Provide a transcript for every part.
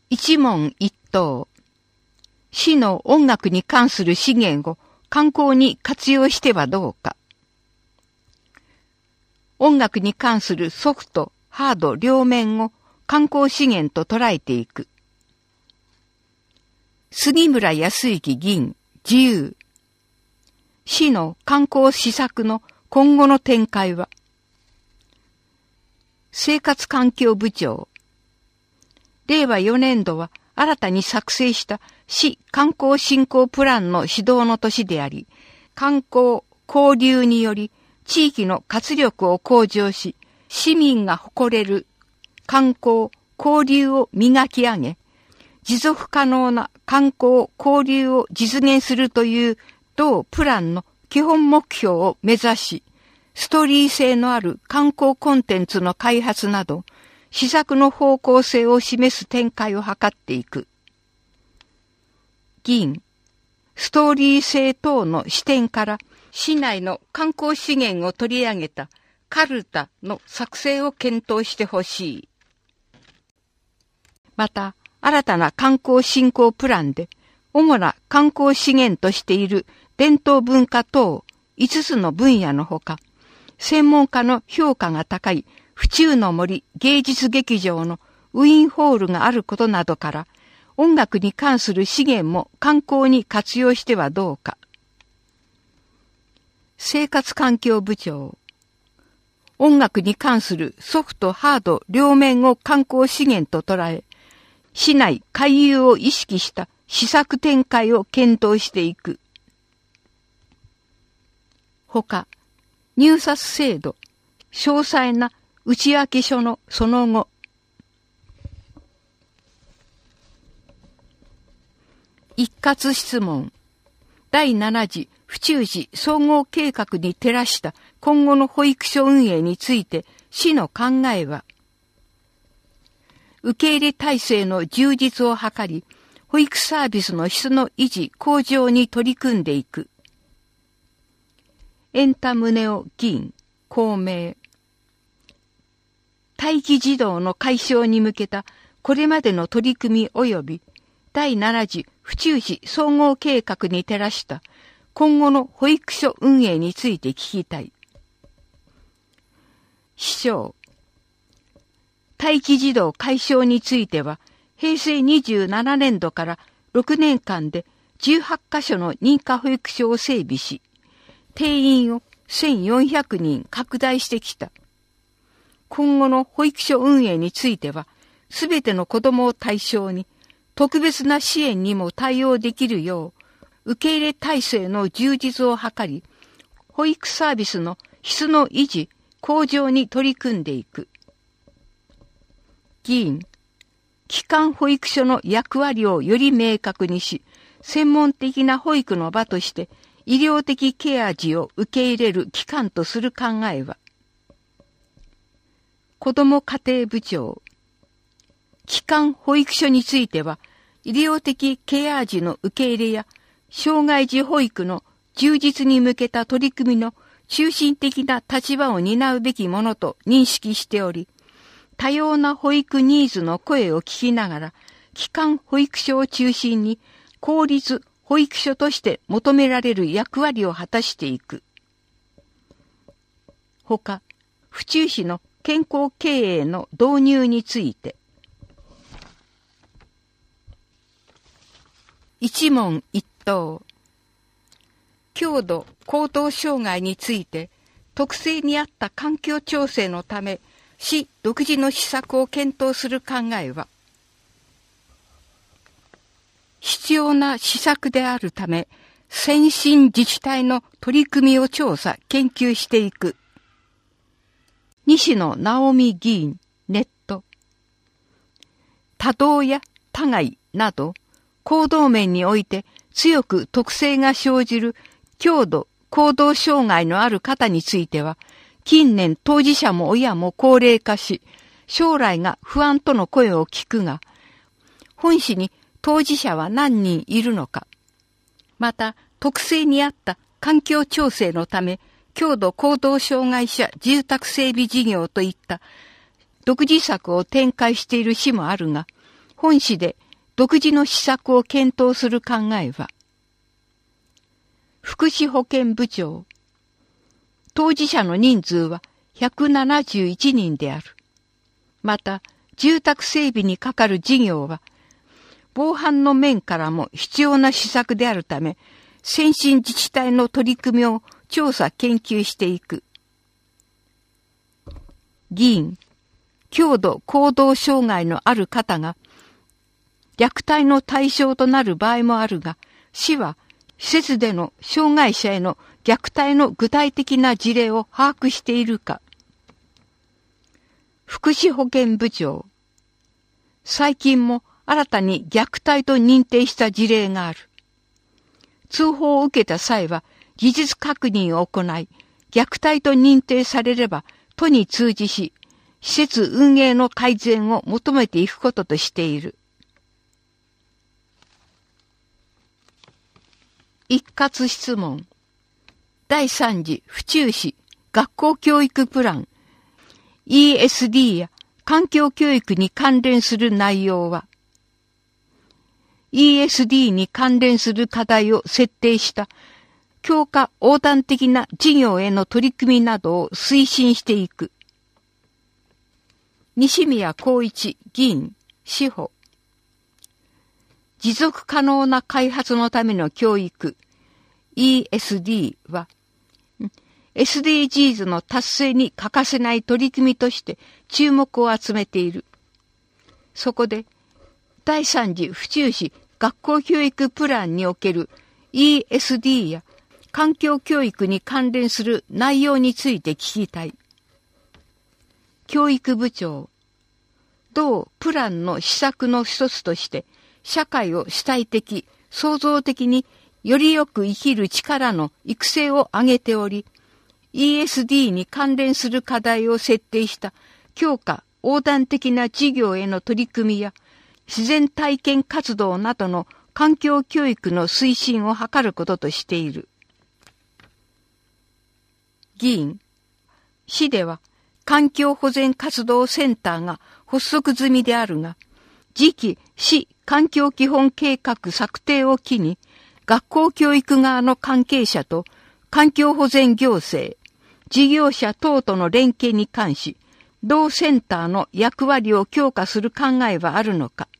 一問一答。市の音楽に関する資源を観光に活用してはどうか。音楽に関するソフト、ハード両面を観光資源と捉えていく。杉村康之議員、自由。市の観光施策の今後の展開は。生活環境部長。令和4年度は新たに作成した市観光振興プランの始動の年であり、観光、交流により地域の活力を向上し、市民が誇れる観光、交流を磨き上げ、持続可能な観光、交流を実現するという同プランの基本目標を目指し、ストーリー性のある観光コンテンツの開発など、施策の方向性を示す展開を図っていく。議員、ストーリー性等の視点から市内の観光資源を取り上げたカルタの作成を検討してほしい。また、新たな観光振興プランで、主な観光資源としている伝統文化等5つの分野のほか、専門家の評価が高い府中の森芸術劇場のウィーンホールがあることなどから、音楽に関する資源も観光に活用してはどうか。生活環境部長。音楽に関するソフト、ハード両面を観光資源と捉え、市内回遊を意識した施策展開を検討していく。ほか、入札制度、詳細な内訳書のその後。一括質問。第7次府中市総合計画に照らした今後の保育所運営について市の考えは、受け入れ体制の充実を図り、保育サービスの質の維持、向上に取り組んでいく。エンタムネオ議員、公明。待機児童の解消に向けたこれまでの取り組み及び第7次府中市総合計画に照らした今後の保育所運営について聞きたい。市長。待機児童解消については、平成27年度から6年間で18カ所の認可保育所を整備し、定員を1400人拡大してきた。今後の保育所運営については、すべての子供を対象に、特別な支援にも対応できるよう、受け入れ体制の充実を図り、保育サービスの質の維持、向上に取り組んでいく。議員、基幹保育所の役割をより明確にし、専門的な保育の場として医療的ケア児を受け入れる機関とする考えは、子ども家庭部長、基幹保育所については、医療的ケア児の受け入れや障害児保育の充実に向けた取り組みの中心的な立場を担うべきものと認識しており、多様な保育ニーズの声を聞きながら、基幹保育所を中心に公立保育所として求められる役割を果たしていく。ほか、府中市の健康経営の導入について、一問一答。強度行動障害について、特性に合った環境調整のため、市独自の施策を検討する考えは、必要な施策であるため、先進自治体の取り組みを調査、研究していく。西野直美議員、ネット。多動や多害など、行動面において強く特性が生じる強度行動障害のある方については、近年当事者も親も高齢化し、将来が不安との声を聞くが、本市に当事者は何人いるのか。また、特性に合った環境調整のため、強度行動障害者住宅整備事業といった独自策を展開している市もあるが、 本市で独自の施策を検討する考えは、福祉保健部長、当事者の人数は171人である。また、住宅整備にかかる事業は、防犯の面からも必要な施策であるため、先進自治体の取り組みを調査研究していく。議員、強度行動障害のある方が、虐待の対象となる場合もあるが、市は施設での障害者への虐待の具体的な事例を把握しているか。福祉保健部長、最近も新たに虐待と認定した事例がある。通報を受けた際は事実確認を行い、虐待と認定されれば都に通知し、施設運営の改善を求めていくこととしている。一括質問。第3次府中市学校教育プラン ESD や環境教育に関連する内容は、ESD に関連する課題を設定した教科横断的な事業への取り組みなどを推進していく。西宮光一議員、司法。持続可能な開発のための教育 ESD は SDGs の達成に欠かせない取り組みとして注目を集めている。そこで第3次府中市学校教育プランにおける ESD や環境教育に関連する内容について聞きたい。教育部長、同プランの施策の一つとして社会を主体的、創造的によりよく生きる力の育成を挙げており、ESD に関連する課題を設定した教科横断的な事業への取り組みや自然体験活動などの環境教育の推進を図ることとしている。議員、市では環境保全活動センターが発足済みであるが、次期市環境基本計画策定を機に、学校教育側の関係者と環境保全行政、事業者等との連携に関し、同センターの役割を強化する考えはあるのか。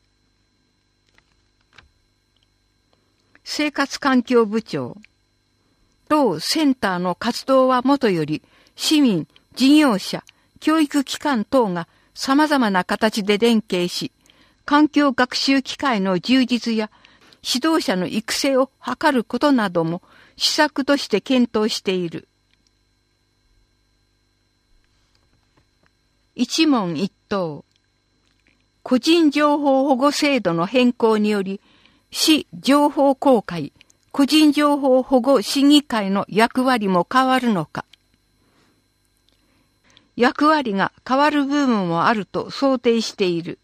生活環境部長、同センターの活動はもとより、市民、事業者、教育機関等が様々な形で連携し、環境学習機会の充実や指導者の育成を図ることなども施策として検討している。一問一答。個人情報保護制度の変更により、市情報公開、個人情報保護審議会の役割も変わるのか。役割が変わる部分もあると想定している。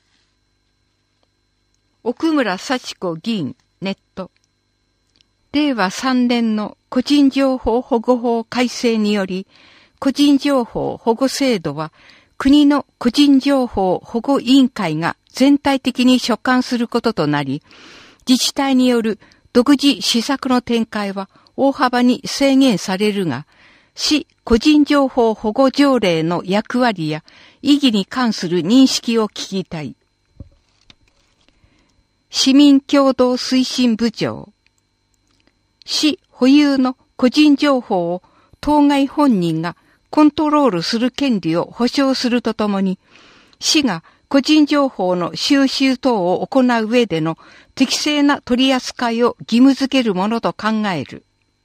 奥村幸子議員、ネット。令和3年の個人情報保護法改正により、個人情報保護制度は国の個人情報保護委員会が全体的に所管することとなり、自治体による独自施策の展開は大幅に制限されるが、市個人情報保護条例の役割や意義に関する認識を聞きたい。市民共同推進部長。市保有の個人情報を当該本人がコントロールする権利を保障するとともに、市が個人情報の収集等を行う上での適正な取り扱いを義務付けるものと考える。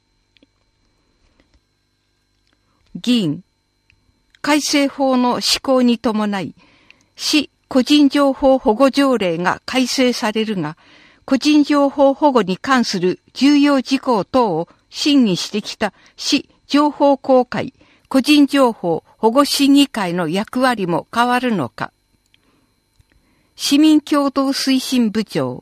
議員、改正法の施行に伴い、市個人情報保護条例が改正されるが、個人情報保護に関する重要事項等を審議してきた市情報公開、個人情報保護審議会の役割も変わるのか。市民共同推進部長。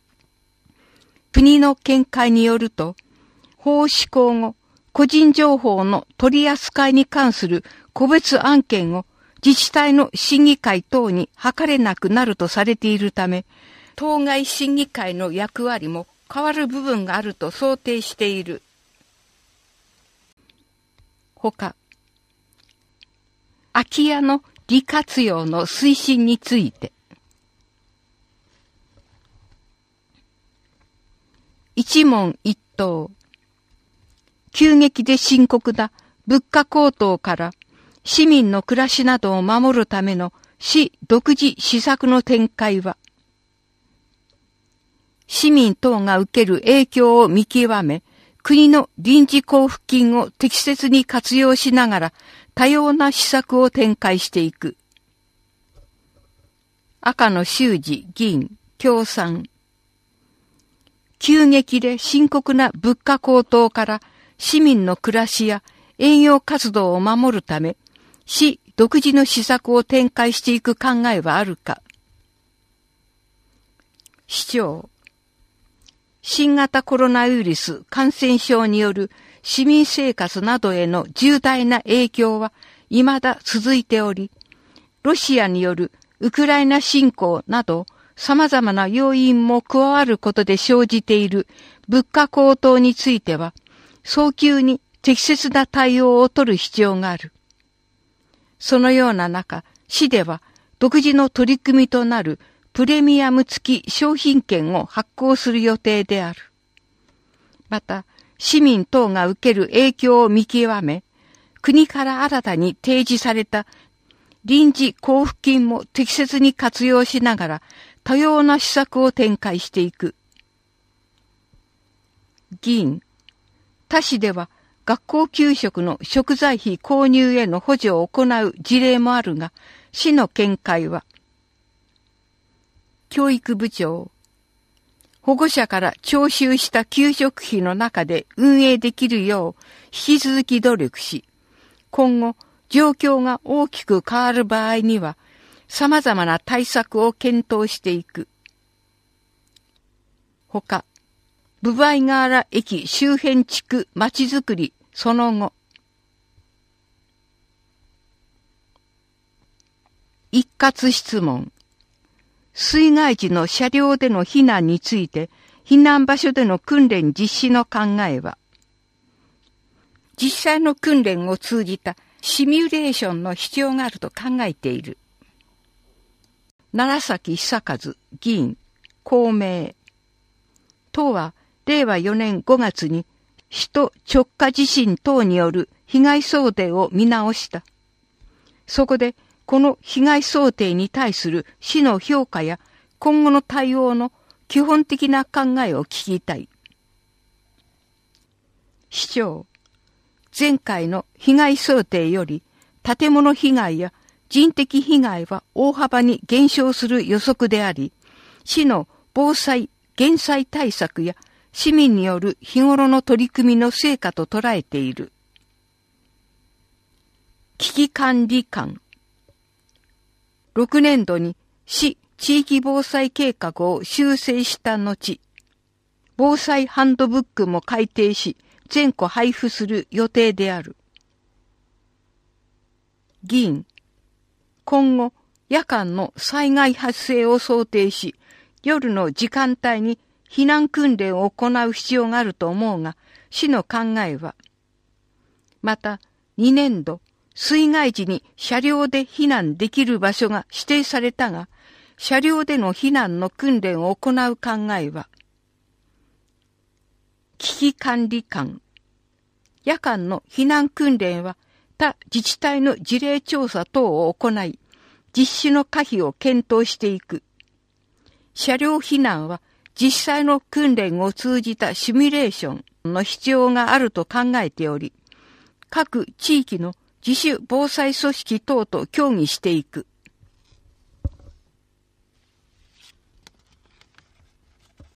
国の見解によると、法施行後、個人情報の取り扱いに関する個別案件を自治体の審議会等に諮れなくなるとされているため、当該審議会の役割も変わる部分があると想定している。ほか、空き家の利活用の推進について、一問一答。急激で深刻な物価高騰から市民の暮らしなどを守るための市独自施策の展開は、市民等が受ける影響を見極め、国の臨時交付金を適切に活用しながら多様な施策を展開していく。赤野修二議員、協賛。急激で深刻な物価高騰から市民の暮らしや営業活動を守るため、市独自の施策を展開していく考えはあるか。市長。新型コロナウイルス感染症による市民生活などへの重大な影響は未だ続いており、ロシアによるウクライナ侵攻など様々な要因も加わることで生じている物価高騰については、早急に適切な対応を取る必要がある。そのような中、市では独自の取り組みとなるプレミアム付き商品券を発行する予定である。また、市民等が受ける影響を見極め、国から新たに提示された臨時交付金も適切に活用しながら多様な施策を展開していく。議員、他市では学校給食の食材費購入への補助を行う事例もあるが、市の見解は、教育部長、保護者から徴収した給食費の中で運営できるよう引き続き努力し、今後状況が大きく変わる場合には様々な対策を検討していく。ほか、分倍河原駅周辺地区まちづくりその後。一括質問。水害時の車両での避難について、避難場所での訓練実施の考えは、実際の訓練を通じたシミュレーションの必要があると考えている。楢崎久和議員、公明。党は令和4年5月に首都直下地震等による被害想定を見直した。そこで、この被害想定に対する市の評価や今後の対応の基本的な考えを聞きたい。市長、前回の被害想定より建物被害や人的被害は大幅に減少する予測であり、市の防災・減災対策や市民による日頃の取り組みの成果と捉えている。危機管理官。6年度に市地域防災計画を修正した後、防災ハンドブックも改訂し、全戸配布する予定である。議員、今後、夜間の災害発生を想定し、夜の時間帯に避難訓練を行う必要があると思うが、市の考えは、また、2年度、水害時に車両で避難できる場所が指定されたが、車両での避難の訓練を行う考えは、危機管理官。夜間の避難訓練は他自治体の事例調査等を行い、実施の可否を検討していく。車両避難は実際の訓練を通じたシミュレーションの必要があると考えており、各地域の自主防災組織等と協議していく。